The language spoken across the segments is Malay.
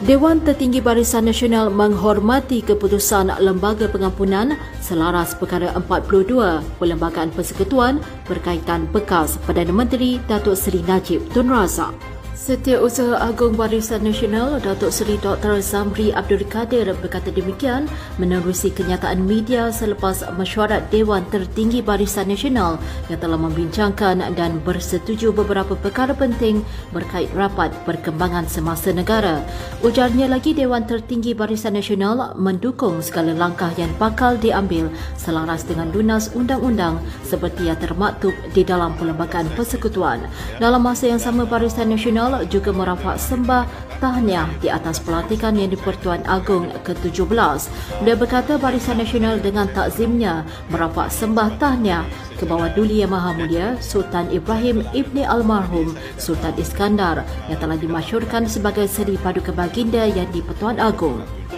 Dewan Tertinggi Barisan Nasional menghormati keputusan Lembaga Pengampunan selaras perkara 42 Perlembagaan Persekutuan berkaitan bekas Perdana Menteri Datuk Seri Najib Tun Razak. Setiausaha Agung Barisan Nasional Datuk Seri Dr. Zamri Abdul Kadir berkata demikian menerusi kenyataan media selepas mesyuarat Dewan Tertinggi Barisan Nasional yang telah membincangkan dan bersetuju beberapa perkara penting berkait rapat perkembangan semasa negara. Ujarnya lagi, Dewan Tertinggi Barisan Nasional mendukung segala langkah yang bakal diambil selaras dengan lunas undang-undang seperti yang termaktub di dalam Perlembagaan Persekutuan. Dalam masa yang sama, Barisan Nasional juga merafak sembah tahniah di atas pelantikan Yang di-Pertuan Agong ke-17. Dia berkata Barisan Nasional dengan takzimnya merafak sembah tahniah ke bawah Duli Yang Maha Mulia Sultan Ibrahim Ibni Almarhum Sultan Iskandar yang telah dimasyhurkan sebagai Seri Paduka Baginda Yang di-Pertuan Agong.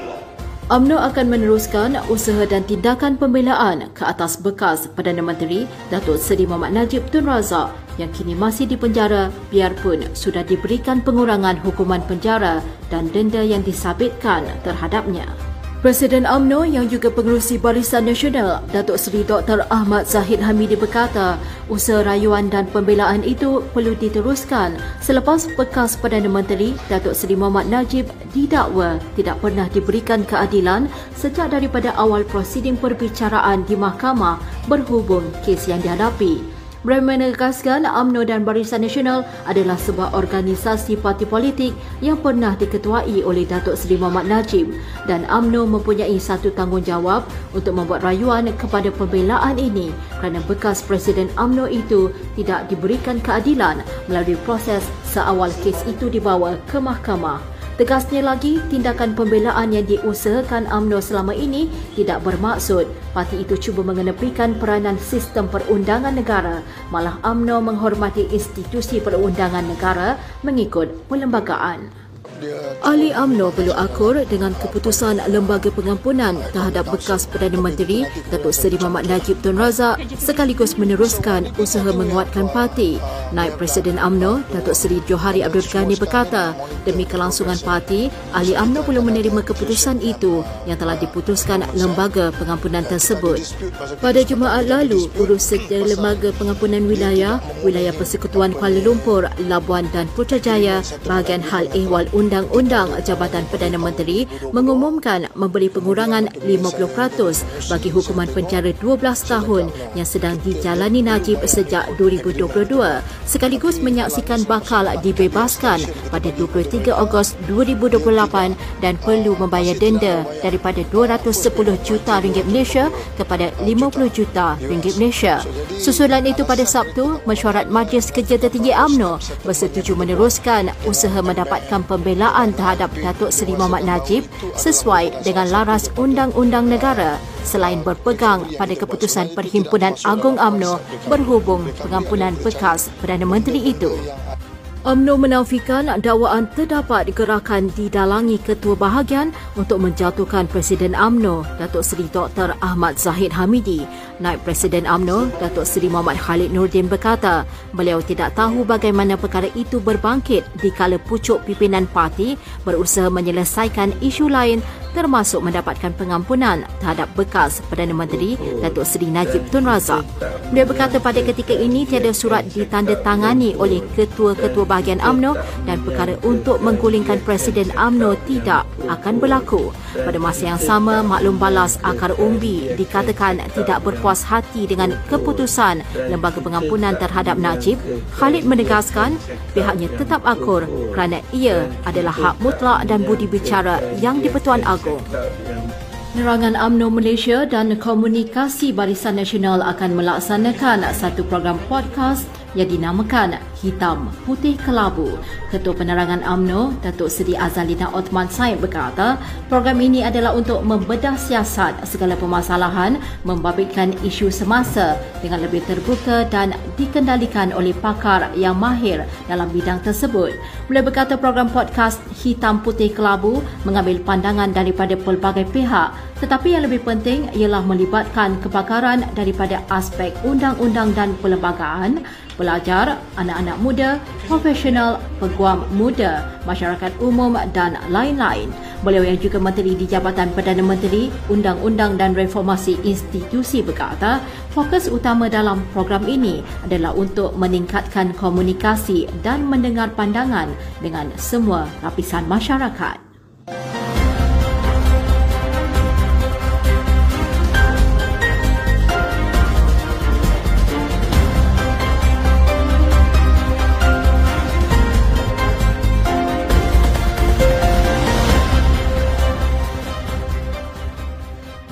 UMNO akan meneruskan usaha dan tindakan pembelaan ke atas bekas Perdana Menteri Datuk Seri Mohd Najib Tun Razak yang kini masih dipenjara biarpun sudah diberikan pengurangan hukuman penjara dan denda yang disabitkan terhadapnya. Presiden UMNO yang juga pengerusi Barisan Nasional Datuk Seri Dr. Ahmad Zahid Hamidi berkata usaha rayuan dan pembelaan itu perlu diteruskan selepas bekas Perdana Menteri Datuk Seri Mohd Najib didakwa tidak pernah diberikan keadilan sejak daripada awal prosiding perbicaraan di mahkamah berhubung kes yang dihadapi. Beliau menegaskan UMNO dan Barisan Nasional adalah sebuah organisasi parti politik yang pernah diketuai oleh Datuk Seri Mohd Najib dan UMNO mempunyai satu tanggungjawab untuk membuat rayuan kepada pembelaan ini kerana bekas Presiden UMNO itu tidak diberikan keadilan melalui proses seawal kes itu dibawa ke mahkamah. Tegasnya lagi, tindakan pembelaan yang diusahakan UMNO selama ini tidak bermaksud parti itu cuba mengenepikan peranan sistem perundangan negara, malah UMNO menghormati institusi perundangan negara mengikut perlembagaan. Ahli UMNO perlu akur dengan keputusan Lembaga Pengampunan terhadap bekas Perdana Menteri Datuk Seri Mohd Najib Tun Razak sekaligus meneruskan usaha menguatkan parti. Naib Presiden UMNO Datuk Seri Johari Abdul Ghani berkata demi kelangsungan parti, ahli UMNO perlu menerima keputusan itu yang telah diputuskan Lembaga Pengampunan tersebut. Pada Jumaat lalu, urus Sekretariat Lembaga Pengampunan Wilayah Persekutuan Kuala Lumpur, Labuan dan Putrajaya bahagian hal ehwal Undang-Undang Jabatan Perdana Menteri mengumumkan memberi pengurangan 50% bagi hukuman penjara 12 tahun yang sedang dijalani Najib sejak 2022 sekaligus menyaksikan bakal dibebaskan pada 23 Ogos 2028 dan perlu membayar denda daripada RM210 juta Malaysia kepada RM50 juta Malaysia. Susulan itu pada Sabtu, mesyuarat Majlis Kerja Tertinggi UMNO bersetuju meneruskan usaha mendapatkan pembelaan terhadap Datuk Seri Mohd Najib sesuai dengan laras Undang-Undang Negara selain berpegang pada keputusan Perhimpunan Agung UMNO berhubung pengampunan bekas Perdana Menteri itu. UMNO menafikan dakwaan terdapat gerakan didalangi Ketua Bahagian untuk menjatuhkan Presiden UMNO Datuk Seri Dr. Ahmad Zahid Hamidi. Naib Presiden UMNO Datuk Seri Muhammad Khalid Nordin berkata beliau tidak tahu bagaimana perkara itu berbangkit dikala pucuk pimpinan parti berusaha menyelesaikan isu lain termasuk mendapatkan pengampunan terhadap bekas Perdana Menteri Datuk Seri Najib Tun Razak. Beliau berkata pada ketika ini tiada surat ditandatangani oleh ketua-ketua bahagian UMNO dan perkara untuk menggulingkan Presiden UMNO tidak akan berlaku. Pada masa yang sama, maklum balas akar umbi dikatakan tidak berpuas hati dengan keputusan Lembaga Pengampunan terhadap Najib. Khalid menegaskan pihaknya tetap akur kerana ia adalah hak mutlak dan budi bicara Yang di-Pertuan Agong. Penerangan UMNO Malaysia dan Komunikasi Barisan Nasional akan melaksanakan satu program podcast yang dinamakan Hitam Putih Kelabu. Ketua Penerangan UMNO, Datuk Seri Azalina Othman Said berkata, program ini adalah untuk membedah siasat segala permasalahan, membabitkan isu semasa dengan lebih terbuka dan dikendalikan oleh pakar yang mahir dalam bidang tersebut. Beliau berkata program podcast Hitam Putih Kelabu mengambil pandangan daripada pelbagai pihak, tetapi yang lebih penting ialah melibatkan kepakaran daripada aspek undang-undang dan perlembagaan, pelajar, anak-anak muda, profesional, peguam muda, masyarakat umum dan lain-lain. Beliau yang juga Menteri di Jabatan Perdana Menteri, Undang-Undang dan Reformasi Institusi berkata, fokus utama dalam program ini adalah untuk meningkatkan komunikasi dan mendengar pandangan dengan semua lapisan masyarakat.